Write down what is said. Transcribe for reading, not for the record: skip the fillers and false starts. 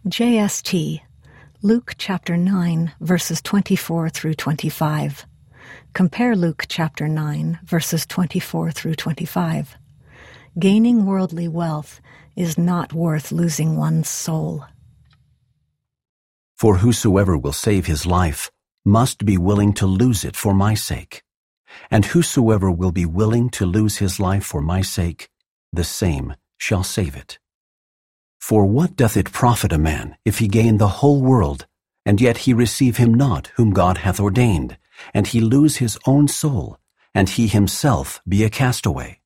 JST, Luke chapter 9, verses 24 through 25. Compare Luke chapter 9, verses 24 through 25. Gaining worldly wealth is not worth losing one's soul. For whosoever will save his life must be willing to lose it for my sake. And whosoever will be willing to lose his life for my sake, the same shall save it. For what doth it profit a man if he gain the whole world, and yet he receive him not whom God hath ordained, and he lose his own soul, and he himself be a castaway?